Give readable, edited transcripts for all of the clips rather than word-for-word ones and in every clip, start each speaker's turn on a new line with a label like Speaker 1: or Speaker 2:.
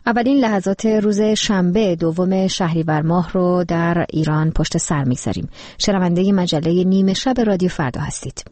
Speaker 1: اولین لحظات روز شنبه دوم شهریور ماه رو در ایران پشت سر می‌گذاریم. شنونده مجله نیمه شب رادیو فردا هستید.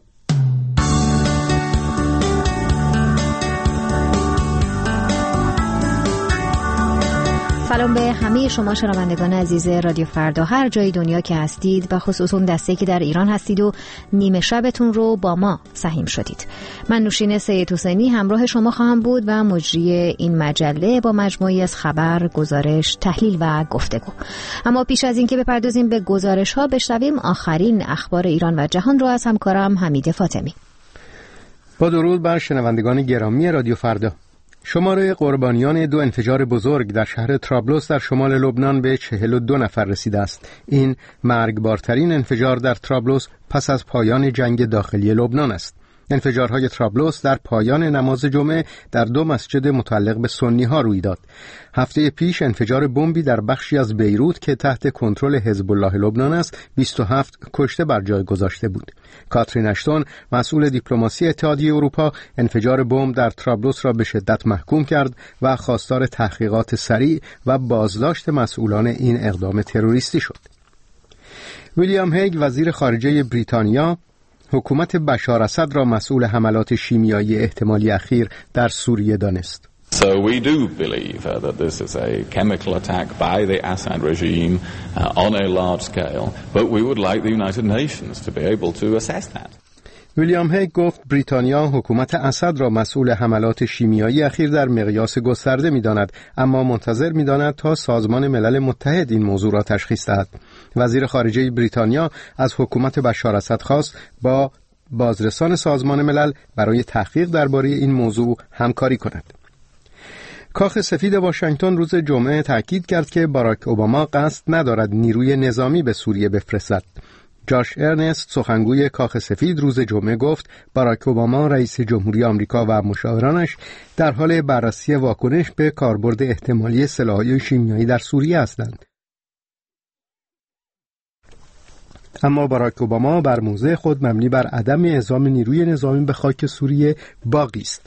Speaker 1: سلام به همه شما شنوندگان عزیز رادیو فردا، هر جای دنیا که هستید و خصوصا دسته که در ایران هستید و نیمه شبتون رو با ما سهیم شدید. من نوشین سید حسینی همراه شما خواهم بود و مجری این مجله با مجموعی از خبر، گزارش، تحلیل و گفتگو. اما پیش از اینکه بپردازیم به گزارش ها، بشنویم آخرین اخبار ایران و جهان رو از همکارم حمید فاطمی.
Speaker 2: با درود بر شنوندگان گرامی رادیو فردا. شماره قربانیان 2 انفجار بزرگ در شهر طرابلس در شمال لبنان به 42 نفر رسیده است. این مرگبارترین انفجار در طرابلس پس از پایان جنگ داخلی لبنان است. انفجارهای طرابلس در پایان نماز جمعه در 2 مسجد متعلق به سنی ها روی داد. هفته پیش انفجار بمبی در بخشی از بیروت که تحت کنترل حزب الله لبنان است 27 کشته بر جای گذاشته بود. کاترین اشتون، مسئول دیپلماسی اتحادیه اروپا، انفجار بمب در طرابلس را به شدت محکوم کرد و خواستار تحقیقات سریع و بازداشت مسئولان این اقدام تروریستی شد. ویلیام هیگ، وزیر خارجه بریتانیا، حکومت بشار اسد را مسئول حملات شیمیایی احتمالی اخیر در سوریه دانست.
Speaker 3: So we do believe that this is a chemical attack by the Assad regime on a large scale, but we would like the United Nations to be able to assess that.
Speaker 2: ویلیام هیگ گفت بریتانیا حکومت اسد را مسئول حملات شیمیایی اخیر در مقیاس گسترده می‌داند، اما منتظر می‌داند تا سازمان ملل متحد این موضوع را تشخیص دهد. وزیر خارجه بریتانیا از حکومت بشار اسد خواست با بازرسان سازمان ملل برای تحقیق درباره این موضوع همکاری کند. کاخ سفید واشنگتن روز جمعه تاکید کرد که باراک اوباما قصد ندارد نیروی نظامی به سوریه بفرستد. جاش ارنست، سخنگوی کاخ سفید، روز جمعه گفت باراک اوباما رئیس جمهوری آمریکا و مشاورانش در حال بررسی واکنش به کاربرد احتمالی سلاح‌های شیمیایی در سوریه هستند. اما باراک اوباما بر موضع خود مبنی بر عدم اعزام نیروی نظامی به خاک سوریه باقی است.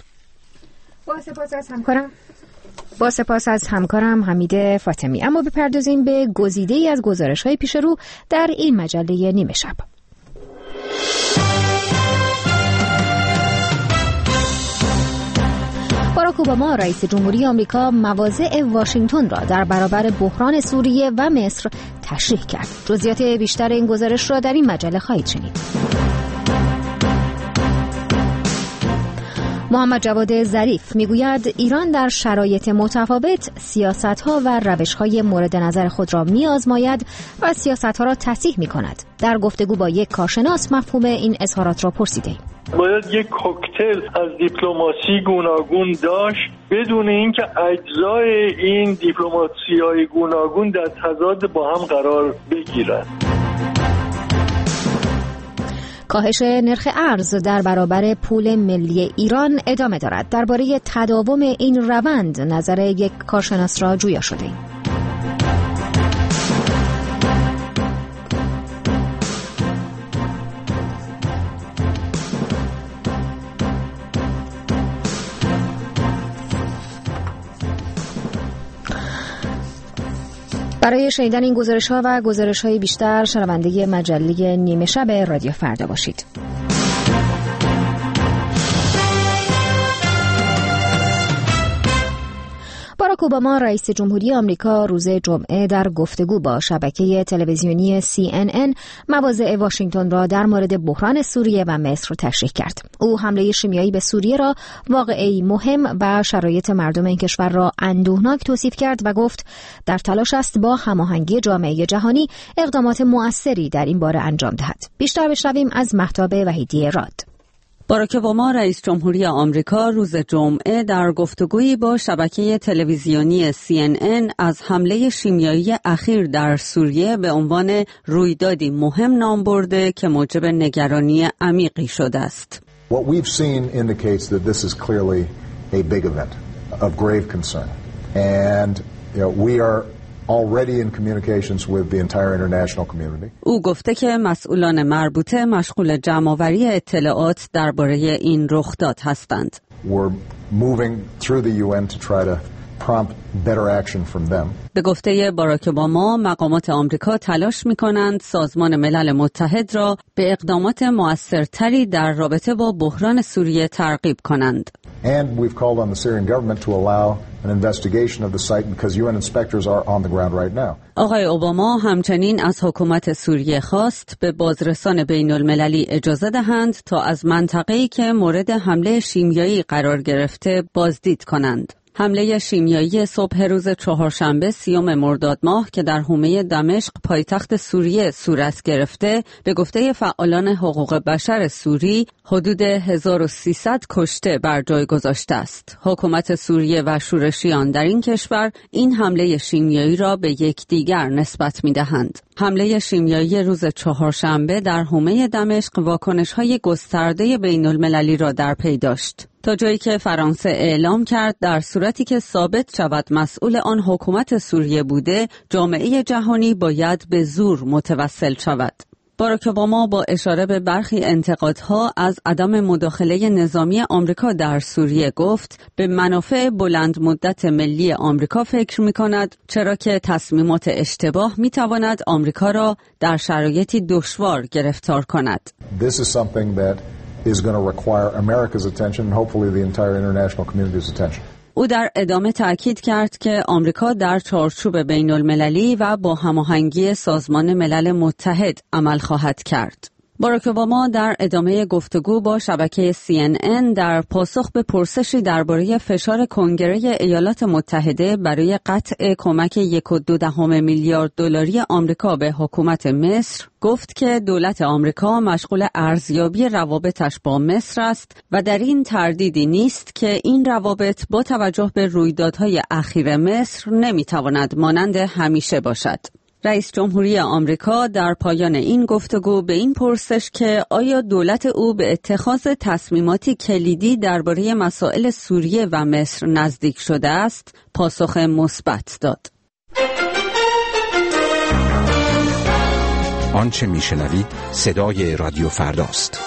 Speaker 1: با سپاس از همکارم حمید فاطمی. اما بپردازیم به گزیده‌ای از گزارش‌های پیش رو در این مجله نیمه شب. باراک اوباما رئیس جمهوری آمریکا مواضع واشنگتن را در برابر بحران سوریه و مصر تشریح کرد. جزئیات بیشتر این گزارش را در این مجله خواهید شنید. محمد جواد ظریف میگوید ایران در شرایط متفاوت سیاست‌ها و روش‌های مورد نظر خود را می‌آزماید و سیاست‌ها را تصحیح می‌کند. در گفتگو با یک کارشناس مفهوم این اظهارات را پرسیدیم.
Speaker 4: باید یک کوکتل از دیپلماسی گوناگون داشت بدون اینکه اجزای این دیپلماسی‌های گوناگون در تضاد با هم قرار بگیرند.
Speaker 1: کاهش نرخ ارز در برابر پول ملی ایران ادامه دارد. درباره تداوم این روند نظر یک کارشناس را جویا شده. برای شنیدن این گزارش‌ها و گزارش‌های بیشتر شنونده مجله نیمه شب رادیو فردا باشید. باراک اوباما رئیس جمهوری آمریکا روز جمعه در گفتگو با شبکه تلویزیونی CNN مواضع واشنگتن را در مورد بحران سوریه و مصر تشریح کرد. او حمله شیمیایی به سوریه را واقعه‌ای مهم و شرایط مردم این کشور را اندوهناک توصیف کرد و گفت در تلاش است با هماهنگی جامعه جهانی اقدامات مؤثری در این باره انجام دهد. بیشتر بشنویم از مهتاب وحیدی راد.
Speaker 5: باراک اوباما رئیس جمهوری آمریکا روز جمعه در گفتگویی با شبکه تلویزیونی CNN از حمله شیمیایی اخیر در سوریه به عنوان رویدادی مهم نام برده که موجب نگرانی عمیقی شده است.
Speaker 6: What we've seen indicates that this is clearly a big event of grave concern. And we are already in communications with the entire international community.
Speaker 5: او گفته که مسئولان مربوطه مشغول جمع‌آوری اطلاعات درباره این رخداد هستند.
Speaker 6: We're moving through the UN to try to prompt better action from them.
Speaker 5: به گفته باراک اوباما، مقامات آمریکا تلاش می‌کنند سازمان ملل متحد را به اقدامات مؤثرتری در رابطه با بحران سوریه ترغیب کنند.
Speaker 6: And we've called on the Syrian government to allow an investigation of the site because UN inspectors are on the ground right now.
Speaker 5: آقای اوباما همچنین از حکومت سوریه خواست به بازرسان بین المللی اجازه دهند تا از منطقه‌ای که مورد حمله شیمیایی قرار گرفته بازدید کنند. حمله شیمیایی صبح روز چهارشنبه 30 مرداد ماه که در حومه دمشق پایتخت سوریه صورت گرفته، به گفته فعالان حقوق بشر سوری حدود 1300 کشته بر جای گذاشته است. حکومت سوریه و شورشیان در این کشور این حمله شیمیایی را به یکدیگر نسبت می‌دهند. حمله شیمیایی روز چهارشنبه در حومه دمشق واکنش‌های گسترده بین‌المللی را در پی داشت، تا جایی که فرانسه اعلام کرد در صورتی که ثابت شود مسئول آن حکومت سوریه بوده، جامعه جهانی باید به زور متوسل شود. باراک اوباما با اشاره به برخی انتقادها از عدم مداخله نظامی آمریکا در سوریه گفت به منافع بلند مدت ملی آمریکا فکر می‌کند، چرا که تصمیمات اشتباه می‌تواند آمریکا را در شرایطی دشوار گرفتار کند.
Speaker 6: This is something that is going to require America's attention and hopefully the entire international community's attention.
Speaker 5: او در ادامه تأکید کرد که آمریکا در چارچوب بین المللی و با هماهنگی سازمان ملل متحد عمل خواهد کرد. باراک اوباما در ادامه گفتگو با شبکه CNN در پاسخ به پرسشی درباره فشار کنگره ایالات متحده برای قطع کمک 1.2 میلیارد دلاری آمریکا به حکومت مصر گفت که دولت آمریکا مشغول ارزیابی روابطش با مصر است و در این تردیدی نیست که این روابط با توجه به رویدادهای اخیر مصر نمیتواند مانند همیشه باشد. رئیس جمهوری آمریکا در پایان این گفتگو به این پرسش که آیا دولت او به اتخاذ تصمیماتی کلیدی درباره مسائل سوریه و مصر نزدیک شده است، پاسخ مثبت داد.
Speaker 7: آنچه میشنوید صدای رادیو فرداست.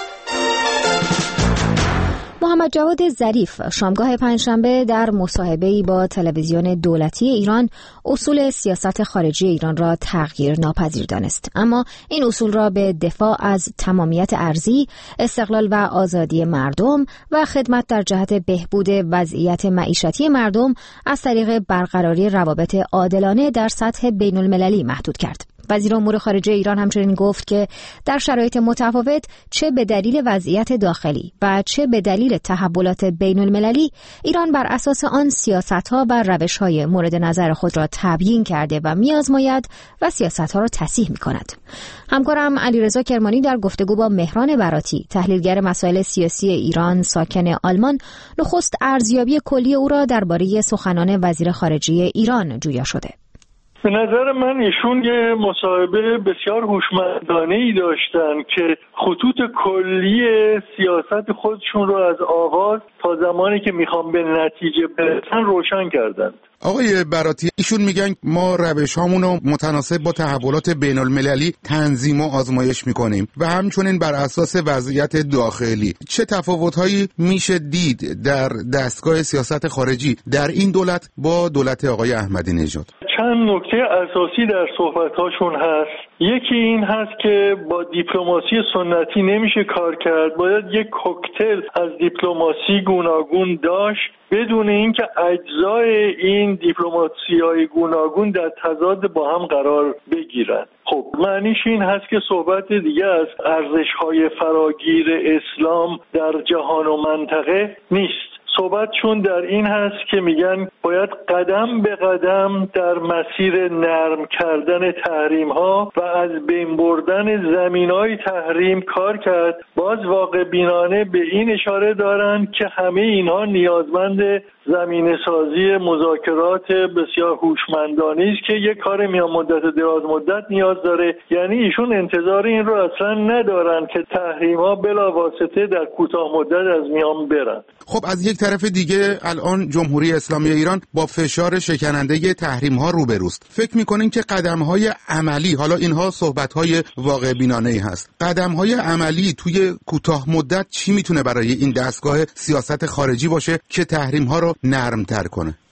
Speaker 1: محمد جواد ظریف شامگاه پنجشنبه در مصاحبه‌ای با تلویزیون دولتی ایران اصول سیاست خارجی ایران را تغییر ناپذیر دانست، اما این اصول را به دفاع از تمامیت ارضی، استقلال و آزادی مردم و خدمت در جهت بهبود وضعیت معیشتی مردم از طریق برقراری روابط عادلانه در سطح بین‌المللی محدود کرد. وزیر امور خارجه ایران همچنین گفت که در شرایط متفاوت چه به دلیل وضعیت داخلی و چه به دلیل تحولات بین المللی، ایران بر اساس آن سیاست‌ها و روش‌های مورد نظر خود را تبیین کرده و می‌آزماید و سیاست‌ها را تصحیح می‌کند. همکارم علیرضا کرمانی در گفتگو با مهران براتی، تحلیلگر مسائل سیاسی ایران ساکن آلمان، نخست ارزیابی کلی او را درباره سخنان وزیر خارجه ایران جویا شده.
Speaker 4: به نظر من ایشون یه مصاحبه بسیار هوشمندانه‌ای داشتن که خطوط کلی سیاست خودشون رو از آغاز تا زمانی که میخوام به نتیجه برسن روشن کردند.
Speaker 8: آقای براتی، ایشون میگن ما روش‌هامون رو متناسب با تحولات بین المللی تنظیم و آزمایش میکنیم و همچنین بر اساس وضعیت داخلی. چه تفاوت‌هایی میشه دید در دستگاه سیاست خارجی در این دولت با دولت آقای احمدی نژاد؟
Speaker 4: چند نکته اساسی در صحبت‌هاشون هست. یکی این هست که با دیپلماسی سنتی نمیشه کار کرد، باید یک کوکتل از دیپلماسی گوناگون داشت بدون اینکه اجزای این دیپلماسی‌های گوناگون در تضاد با هم قرار بگیرن. خب معنیش این هست که صحبت دیگه از ارزش‌های فراگیر اسلام در جهان و منطقه نیست. صحبتشون در این هست که میگن باید قدم به قدم در مسیر نرم کردن تحریم ها و از بین بردن زمینهای تحریم کار کرد. باز واقع بینانه به این اشاره دارند که همه اینها نیازمند زمینه سازی مذاکرات بسیار هوشمندانه است که یک کار میان مدت دراز مدت نیاز داره. یعنی ایشون انتظار این رو اصلا ندارن که تحریم ها بلاواسطه در کوتاه مدت از میان برن.
Speaker 8: خب از یک طرف دیگه الان جمهوری اسلامی ایران با فشار شکننده تحریم ها روبروست. فکر میکنین که قدم های عملی، حالا اینها صحبت های واقع بینانه ای هست، قدم های عملی توی کوتاه مدت چی میتونه برای این دستگاه سیاست خارجی باشه که تحریم ها رو نرم تر کنه؟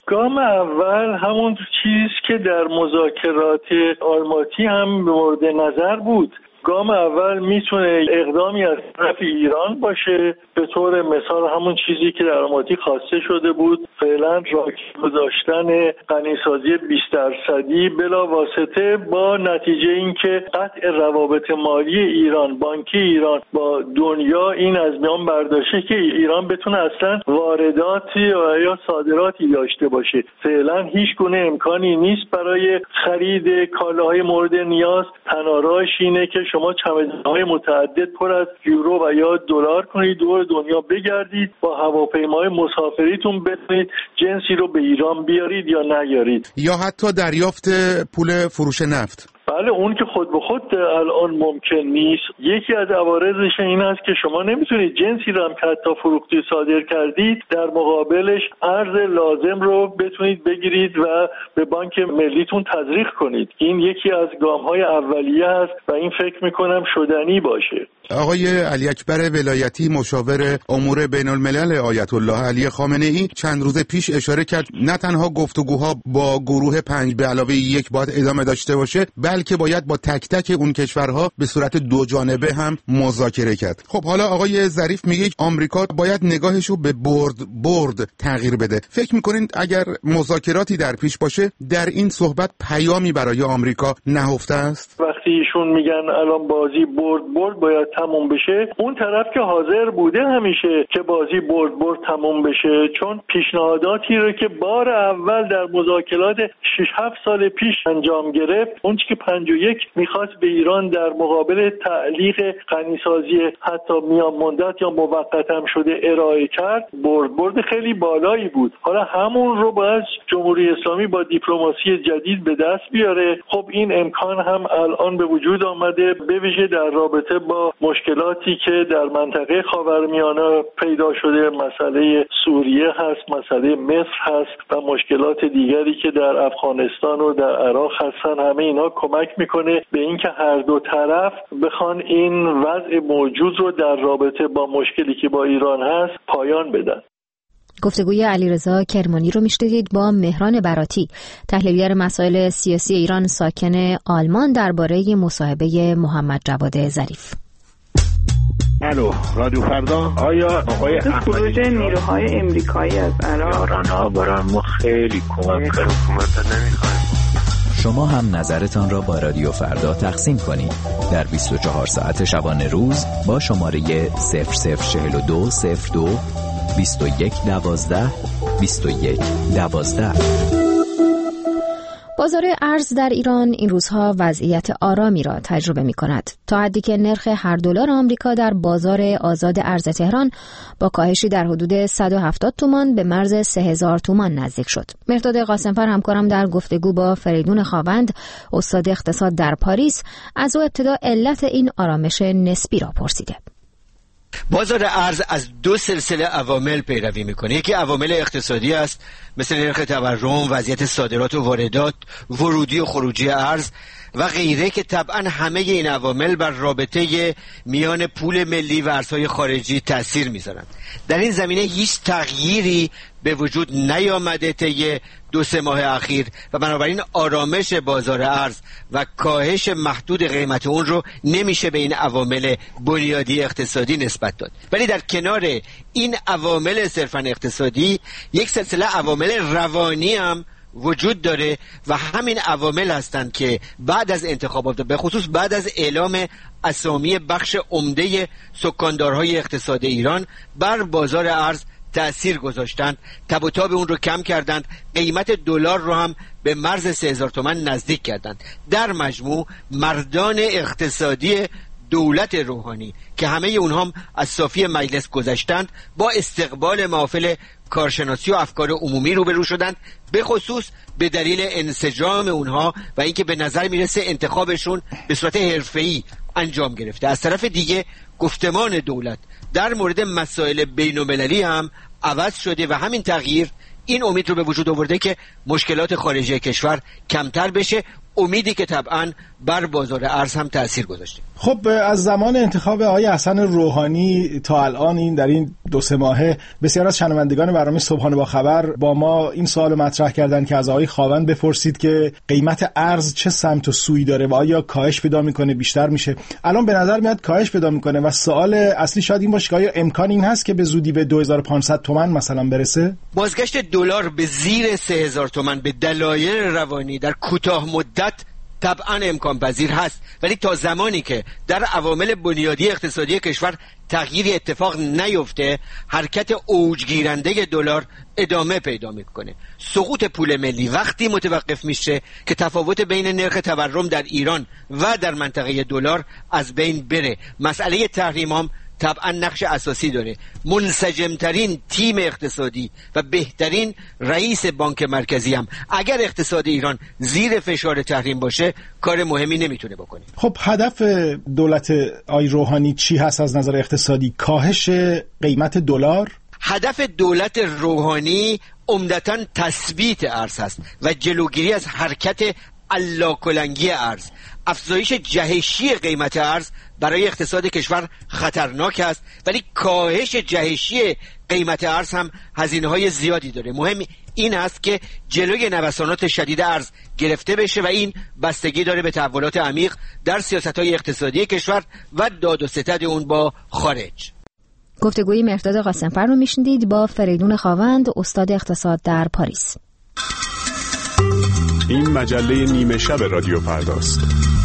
Speaker 4: گام اول همون چیز که در مذاکرات آلماتی هم مورد نظر بود. گام اول میتونه اقدامی از طرف ایران باشه، به طور مثال همون چیزی که در آلماتی خواسته شده بود، فعلا راکت گذاشتن غنیسازی 20% بلا واسطه، با نتیجه اینکه قطع روابط مالی ایران، بانکی ایران با دنیا این از میان برداشته که ایران بتونه اصلا وارداتی یا صادراتی داشته باشه. فعلا هیچ گونه امکانی نیست برای خرید کالاهای مورد نیاز. تنها راهش اینه که شما چمدان‌های متعدد پر از یورو و یا دلار کنید، دور دنیا بگردید، با هواپیمای مسافریتون بتونید جنسی رو به ایران بیارید یا نیارید،
Speaker 8: یا حتی دریافت پول فروش نفت.
Speaker 4: بله، اون که خود به خود الان ممکن نیست. یکی از عوارضش این است که شما نمیتونید جنسی رو هم که حتی فروختی صادر کردید در مقابلش ارز لازم رو بتونید بگیرید و به بانک ملیتون تزریق کنید. این یکی از گام‌های اولیه است و این فکر میکنم شدنی باشه.
Speaker 8: آقای علی اکبر ولایتی، مشاور امور بین الملل آیت الله علی خامنه‌ای، چند روز پیش اشاره کرد نه تنها گفتگوها با گروه 5+1 باید ادامه داشته باشه، بلکه باید با تک تک اون کشورها به صورت دو جانبه هم مذاکره کرد. خب حالا آقای ظریف میگه آمریکا باید نگاهشو به برد تغییر بده. فکر میکنین اگر مذاکراتی در پیش باشه در این صحبت پیامی برای آمریکا نهفته است؟
Speaker 4: وقتی ایشون میگن الان بازی برد باید تموم بشه، اون طرف که حاضر بوده همیشه که بازی برد تموم بشه، چون پیشنهاداتی رو که بار اول در مذاکرات 6-7 سال پیش انجام گرفت، اون که 51 میخواست به ایران در مقابل تعلیق غنیسازی حتی میان مدت یا موقت هم شده ارائه کرد، برد خیلی بالایی بود. حالا همون رو باید جمهوری اسلامی با دیپلماسی جدید به دست بیاره. خب این امکان هم الان به وجود آمده، به ویژه در رابطه با مشکلاتی که در منطقه خاورمیانه پیدا شده، مسئله سوریه هست، مسئله مصر هست و مشکلات دیگری که در افغانستان و در عراق هستن. همه اینا کمک میکنه به اینکه هر دو طرف بخوان این وضع موجود رو در رابطه با مشکلی که با ایران هست پایان بدن.
Speaker 1: گفتگوی علیرضا کرمانی رو میشنیدید با مهران براتی، تحلیلگر مسائل سیاسی ایران ساکن آلمان، درباره مصاحبه محمد جواد ظریف.
Speaker 9: الو، رادیو فردا. آیا آقای
Speaker 10: خروج نیروهای امریکایی از عراق
Speaker 9: برای ما خیلی کمک کرد. حکومت نمیخواد.
Speaker 11: شما هم نظرتان را با رادیو فردا تقسیم کنید در 24 ساعت شبانه روز با شماره 004202 2112 2112.
Speaker 1: بازار ارز در ایران این روزها وضعیت آرامی را تجربه می کند، تا حدی که نرخ هر دلار آمریکا در بازار آزاد ارز تهران با کاهشی در حدود 170 تومان به مرز 3000 تومان نزدیک شد. مرداد قاسمفر همکارم در گفتگو با فریدون خاوند، استاد اقتصاد در پاریس، از او ابتدا علت این آرامش نسبی را پرسیده.
Speaker 12: بازار ارز از دو سلسله عوامل پیروی میکنه. یکی عوامل اقتصادی است، مثل نرخ تورم، وضعیت صادرات و واردات، ورودی و خروجی ارز و غیره، که طبعا همه این عوامل بر رابطه میان پول ملی و ارزهای خارجی تأثیر میذارند. در این زمینه هیچ تغییری به وجود نیامده طی 2-3 ماه اخیر و بنابراین آرامش بازار ارز و کاهش محدود قیمت اون رو نمیشه به این عوامل بنیادی اقتصادی نسبت داد. ولی در کنار این عوامل صرفاً اقتصادی یک سلسله عوامل روانی هم وجود داره و همین عوامل هستند که بعد از انتخابات، به خصوص بعد از اعلام اسامی بخش عمده سکاندارهای اقتصاد ایران بر بازار ارز تأثیر گذاشتند، تب و تاب اون رو کم کردند، قیمت دلار رو هم به مرز 3000 تومان نزدیک کردند. در مجموع مردان اقتصادی دولت روحانی که همه اونها هم از صافی مجلس گذشتند، با استقبال محافل کارشناسی و افکار عمومی روبرو شدند، به خصوص به دلیل انسجام اونها و اینکه به نظر میرسه انتخابشون به صورت حرفه‌ای انجام گرفته. از طرف دیگه گفتمان دولت در مورد مسائل بین‌المللی هم عوض شده و همین تغییر این امید رو به وجود آورده که مشکلات خارجی کشور کمتر بشه، امیدی که طبعا بر بازار ارز هم تأثیر گذاشته.
Speaker 13: خب از زمان انتخاب آقای حسن روحانی تا الان این در این 2-3 ماهه بسیار از شنوندگان برنامه صبحانه با خبر با ما این سوال مطرح کردن که از آقای خاوند بپرسید که قیمت ارز چه سمت و سوی داره و آیا کاهش پیدا میکنه، بیشتر میشه. الان به نظر میاد کاهش پیدا میکنه و سوال اصلی شاید این باشه که آیا امکان این هست که به زودی به 2500 تومان مثلا برسه؟
Speaker 12: بازگشت دلار به زیر 3000 تومان به دلایل روانی در کوتاه مدت طبعا امکان پذیر هست، ولی تا زمانی که در عوامل بنیادی اقتصادی کشور تغییری اتفاق نیفته حرکت اوجگیرنده دلار ادامه پیدا میکنه. سقوط پول ملی وقتی متوقف میشه که تفاوت بین نرخ تورم در ایران و در منطقه دلار از بین بره. مسئله تحریم هم طبعا نقش اساسی داره. منسجمترین تیم اقتصادی و بهترین رئیس بانک مرکزی هم اگر اقتصاد ایران زیر فشار تحریم باشه کار مهمی نمیتونه بکنه.
Speaker 13: خب هدف دولت آقای روحانی چی هست از نظر اقتصادی؟ کاهش قیمت دلار؟
Speaker 12: هدف دولت روحانی عمدتاً تثبیت ارز هست و جلوگیری از حرکت الاکلنگی ارز. افزایش جهشی قیمت ارز برای اقتصاد کشور خطرناک است، ولی کاهش جهشی قیمت ارز هم هزینه‌های زیادی داره. مهم این است که جلوی نوسانات شدید ارز گرفته بشه و این بستگی داره به تحولات عمیق در سیاست‌های اقتصادی کشور و داد و ستد اون با خارج.
Speaker 1: گفتگوی مهرداد قاسم‌فر رو میشنیدید با فریدون خاوند، استاد اقتصاد در پاریس.
Speaker 14: این مجله نیمه شب رادیو فرداست.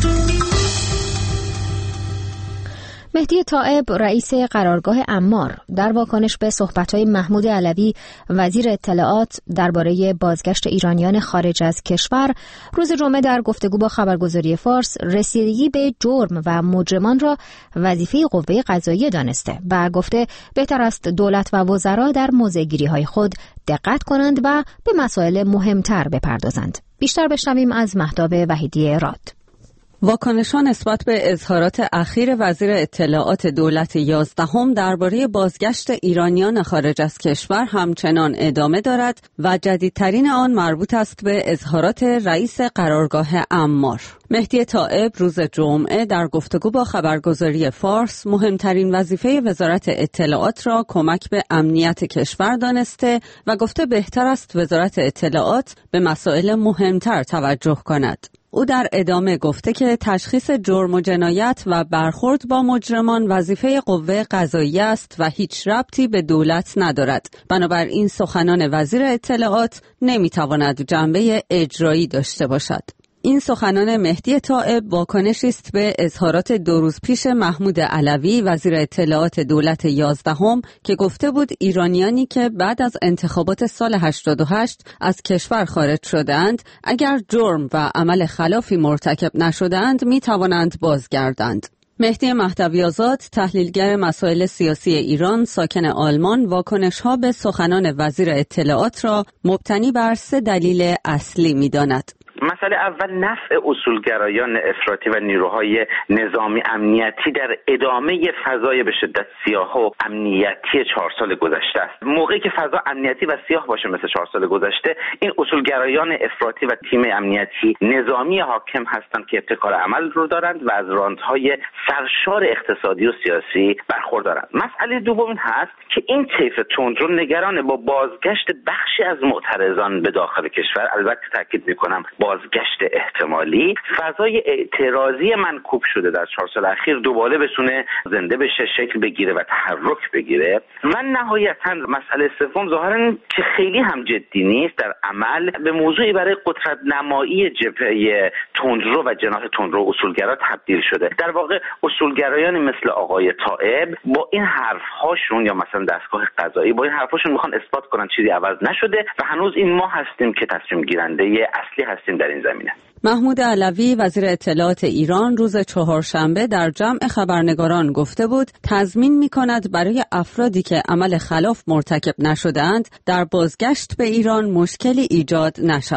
Speaker 1: مهدی طائب رئیس قرارگاه عمار در واکنش به صحبت‌های محمود علوی وزیر اطلاعات درباره بازگشت ایرانیان خارج از کشور روز جمعه در گفتگو با خبرگزاری فارس رسیدگی به جرم و مجرمان را وظیفه قوه قضاییه دانسته و گفته بهتر است دولت و وزرا در موضع‌گیری‌های خود دقت کنند و به مسائل مهمتر بپردازند. بیشتر بشنویم از مهتاب وحیدی راد.
Speaker 5: واکنشان نسبت به اظهارات اخیر وزیر اطلاعات دولت 11 درباره بازگشت ایرانیان خارج از کشور همچنان ادامه دارد و جدیدترین آن مربوط است به اظهارات رئیس قرارگاه عمار. مهدی طائب روز جمعه در گفتگو با خبرگزاری فارس مهمترین وظیفه وزارت اطلاعات را کمک به امنیت کشور دانسته و گفته بهتر است وزارت اطلاعات به مسائل مهمتر توجه کند. او در ادامه گفته که تشخیص جرم و جنایت و برخورد با مجرمان وظیفه قوه قضاییه است و هیچ ربطی به دولت ندارد. بنابراین سخنان وزیر اطلاعات نمیتواند جنبه اجرایی داشته باشد. این سخنان مهدی طائب واکنشی است به اظهارات 2 روز پیش محمود علوی وزیر اطلاعات دولت 11 که گفته بود ایرانیانی که بعد از انتخابات سال 88 از کشور خارج شدند اگر جرم و عمل خلافی مرتکب نشدند می توانند بازگردند. مهدی مهدوی آزاد تحلیلگر مسائل سیاسی ایران ساکن آلمان واکنش‌ها به سخنان وزیر اطلاعات را مبتنی بر 3 دلیل اصلی می‌داند.
Speaker 15: مسئله اول نفع اصولگرایان افراطی و نیروهای نظامی امنیتی در ادامه فضای به شدت سیاه و امنیتی 4 سال گذشته است. موقعی که فضا امنیتی و سیاه باشه مثل 4 سال گذشته، این اصولگرایان افراطی و تیم امنیتی نظامی حاکم هستند که ابتکار عمل رو دارند و از راندهای سرشار اقتصادی و سیاسی برخوردارند. مسئله دوم این هست که این طیف تندرو نگران با بازگشت بخشی از معترضان به داخل کشور، البته تاکید می‌کنم بازگشت احتمالی، فضای اعتراضی منکوب شده در 4 سال اخیر دوباره بتونه زنده بشه، شکل بگیره و تحرک بگیره. و نهایتاً مسئله سوم ظاهراً که خیلی هم جدی نیست در عمل، به موضوعی برای قدرت نمایی جبهه تندرو و جناح تندرو اصولگرا تبدیل شده. در واقع اصولگرایان مثل آقای طائب با این حرف‌هاشون یا مثلا دستگاه قضایی با این حرف‌هاشون میخوان اثبات کنن چیزی عوض نشده و هنوز این ما هستیم که تصمیم گیرنده اصلی هستیم در این زمینه.
Speaker 5: محمود علوی وزیر اطلاعات ایران روز 4 شنبه در جمع خبرنگاران گفته بود تضمین می‌کند برای افرادی که عمل خلاف مرتکب نشده‌اند در بازگشت به ایران مشکلی ایجاد نشود.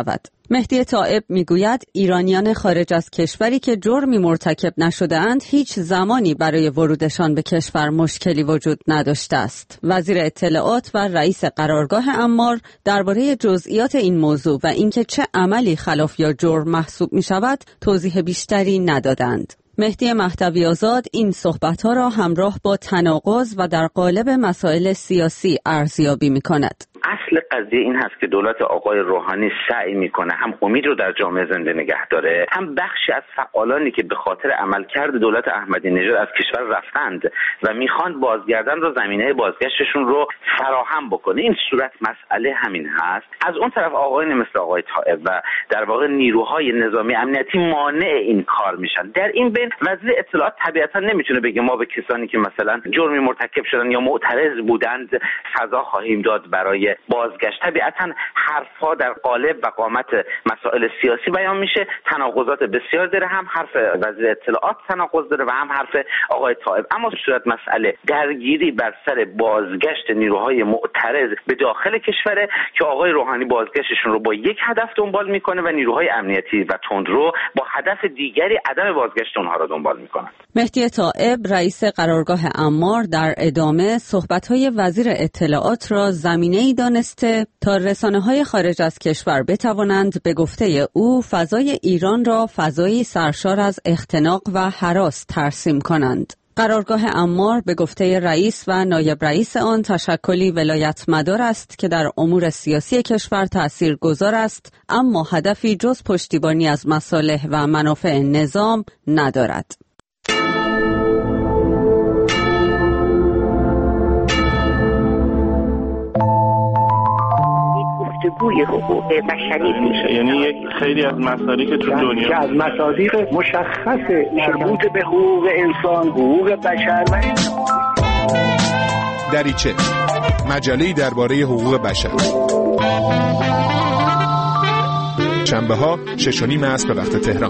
Speaker 5: مهدی طائب میگوید ایرانیان خارج از کشوری که جرمی مرتکب نشده‌اند هیچ زمانی برای ورودشان به کشور مشکلی وجود نداشته است. وزیر اطلاعات و رئیس قرارگاه عمار درباره جزئیات این موضوع و اینکه چه عملی خلاف یا جرم محسوب می‌شود توضیح بیشتری ندادند. مهدی مهدوی آزاد این صحبت‌ها را همراه با تناقض و در قالب مسائل سیاسی ارزیابی می‌کند.
Speaker 15: اصل قضیه این هست که دولت آقای روحانی سعی میکنه هم امید رو در جامعه زنده نگه داره، هم بخشی از فعالانی که به خاطر عملکرد دولت احمدی نژاد از کشور رفتند و میخوان بازگردن رو زمینه بازگشتشون رو فراهم بکنه. این صورت مسئله همین هست. از اون طرف آقایان مثل آقای طائب و در واقع نیروهای نظامی امنیتی مانع این کار میشن. در این بین وزیر اطلاعات طبیعتا نمیتونه بگه ما به کسانی که مثلا جرمی مرتکب شدن یا معترض بودند سزا خواهیم داد برای بازگشت. طبیعتا حرفها در قالب و قامت مسائل سیاسی بیان میشه، تناقضات بسیار داره، هم حرف وزیر اطلاعات تناقض داره و هم حرف آقای طائب. اما به صورت مسئله درگیری بر سر بازگشت نیروهای معترض به داخل کشوره که آقای روحانی بازگشتشون رو با یک هدف دنبال میکنه و نیروهای امنیتی و تندرو با هدف دیگری عدم بازگشت اونها رو دنبال میکنن.
Speaker 5: مهدی طائب رئیس قرارگاه عمار در ادامه صحبت‌های وزیر اطلاعات را زمینه‌ای دانسته تا رسانه‌های خارج از کشور بتوانند به گفته او فضای ایران را فضایی سرشار از اختناق و هراس ترسیم کنند. قرارگاه عمار به گفته رئیس و نایب رئیس آن تشکلی ولایت مدار است که در امور سیاسی کشور تأثیرگذار است، اما هدفی جز پشتیبانی از مصالح و منافع نظام ندارد.
Speaker 10: گفتگوی حقوق بشری میشه،
Speaker 9: یعنی یک خیلی از مصادیق تو دنیا
Speaker 16: که از مصادیق مشخص مربوط به حقوق انسان، حقوق بشر و
Speaker 8: دریچه مجله‌ای درباره حقوق بشر. شنبه‌ها 6:30 عصر به وقت تهران.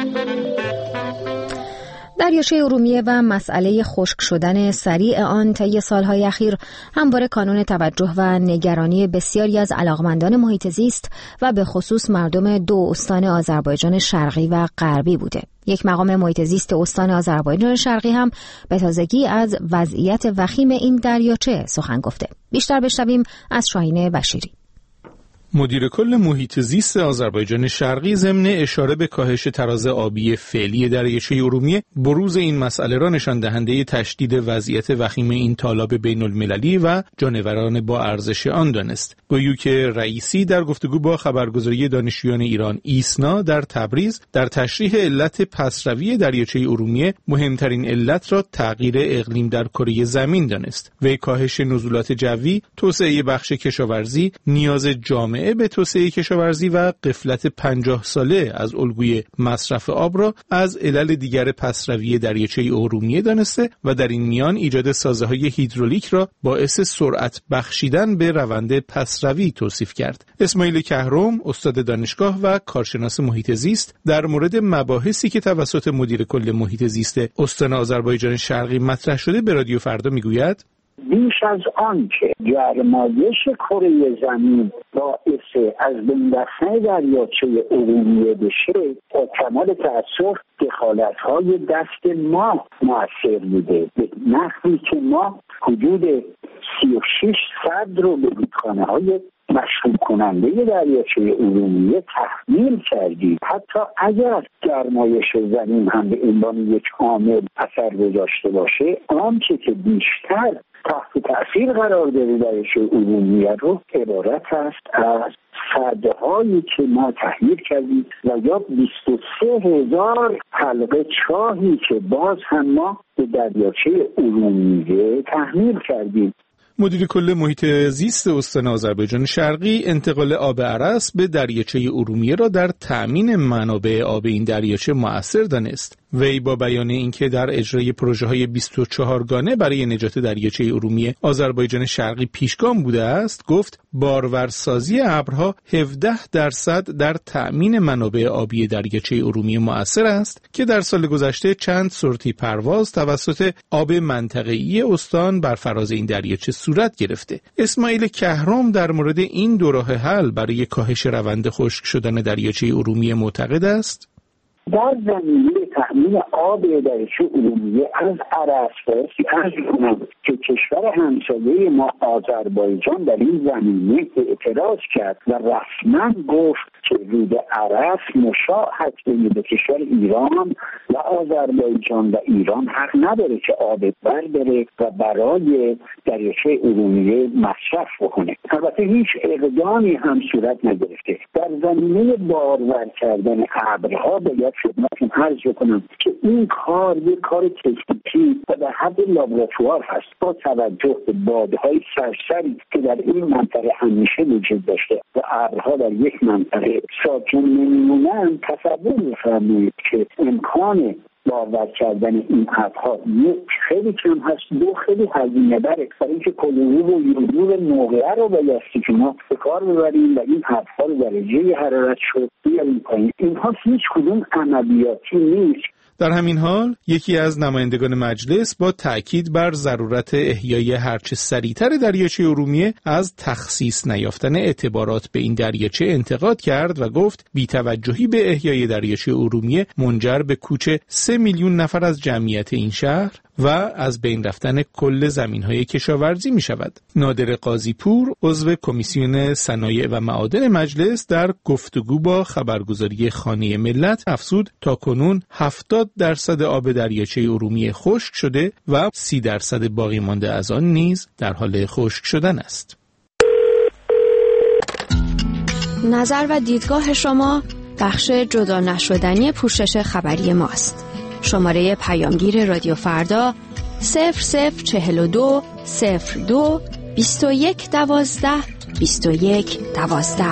Speaker 1: دریاچه ارومیه و مسئله خشک شدن سریع آن طی سالهای اخیر همواره کانون توجه و نگرانی بسیاری از علاقمندان محیط زیست و به خصوص مردم دو استان آذربایجان شرقی و غربی بوده. یک مقام محیط زیست استان آذربایجان شرقی هم به تازگی از وضعیت وخیم این دریاچه سخن گفته. بیشتر بشنویم از شاهین بشیری.
Speaker 17: مدیر کل محیط زیست آذربایجان شرقی ضمن اشاره به کاهش تراز آبی فعلی دریاچه ارومیه بروز این مسئله را نشان دهنده تشدید وضعیت وخیم این تالاب بین المللی و جانوران با ارزش آن دانست. گویو که رئیسی در گفتگو با خبرگزاری دانشجویان ایران ایسنا در تبریز در تشریح علت پسروی دریاچه ارومیه مهمترین علت را تغییر اقلیم در کره زمین دانست و کاهش نزولات جوی، توسعه بخش کشاورزی، نیاز جامعه به توسعه کشاورزی و غفلت 50 ساله از الگوی مصرف آب را از علل دیگر پسروی دریاچه ارومیه دانسته و در این میان ایجاد سازه‌های هیدرولیک را باعث سرعت بخشیدن به روند پسروی توصیف کرد. اسماعیل کهرم، استاد دانشگاه و کارشناس محیط زیست، در مورد مباحثی که توسط مدیر کل محیط زیست استان آذربایجان شرقی مطرح شده به رادیو فردا میگوید:
Speaker 16: بیش از آن که گرمایش کره زمین باعث از بین رفتن دریاچه ارومیه بشه، با کمال تأسف دخالت‌های دست ما مؤثر بوده، به نحوی که ما حدود 36% رو به رودخانه‌های مشروب کننده دریاچه ارومیه تحمیل کردیم. حتی اگر گرمایش زمین هم به عنوان یک عامل اثر گذاشته باشه، آنچه که بیشتر تحت تأثیر قرار داره دریاچه ارومیه رو عبارت است از سدهایی که ما تحمیل کردیم و یا 23,000 حلقه چاهی که باز هم ما به دریاچه ارومیه تحمیل کردیم.
Speaker 17: مدیر کل محیط زیست استان آذربایجان شرقی انتقال آب ارس به دریاچه ارومیه را در تأمین منابع آب این دریاچه مؤثر دانست. وی با بیان اینکه در اجرای پروژه‌های 24 گانه برای نجات دریاچه ارومیه آذربایجان شرقی پیشگام بوده است، گفت بارورسازی ابرها 17% در تأمین منابع آبی دریاچه ارومیه مؤثر است که در سال گذشته چند سورتی پرواز توسط آب منطقه‌ای استان بر فراز این دریاچه صورت گرفته. اسماعیل کهرام در مورد این دو راه حل برای کاهش روند خشک شدن دریاچه ارومیه معتقد است:
Speaker 16: در زمینه تأمین آب دریاچه ارومیه از عرض از کنم که کشور همسایه ما آذربایجان در این زمینه اعتراض کرد و رسما گفت که رود عرض مشاهد به کشور ایران و آذربایجان و ایران حق نداره که آب برداره و برای دریاچه ارومیه مصرف بکنه. البته هیچ اقدامی هم صورت نگرفته. در زمینه بارور کردن ابرها باید خدمتتون عرض کنم که این کار یک کار تکنیکی و در حد لابراتوار هست با توجه به بادهای سرسری که در این منطقه همیشه وجود داشته و ابرها در یک منطقه ساکن نمیمونن. تصور بفرمایید که امکان بارور کردن این ابرها یک خیلی کم هست، دو خیلی هزینه داره برای اینکه کلوروب و یودور موقعه رو بایستی که ما به کار ببریم و این ابرها رو درجه حرارت شد بیاریم پایین. اینها هیچ کدوم عملیاتی نیست.
Speaker 17: در همین حال یکی از نمایندگان مجلس با تأکید بر ضرورت احیای هرچه سریعتر دریاچه ارومیه از تخصیص نیافتن اعتبارات به این دریاچه انتقاد کرد و گفت بی‌توجهی به احیای دریاچه ارومیه منجر به کوچ 3 میلیون نفر از جمعیت این شهر و از بین رفتن کل زمین‌های کشاورزی می شود. نادر قاضی‌پور عضو کمیسیون صنایع و معادن مجلس در گفتگو با خبرگزاری خانه ملت افزود تاکنون 70% آب دریاچه ارومیه خشک شده و 30% باقی مانده از آن نیز در حال خشک شدن است.
Speaker 1: نظر و دیدگاه شما بخش جدا نشدنی پوشش خبری ماست. شماره پیامگیر رادیو فردا 0042 02 21 12 21 12.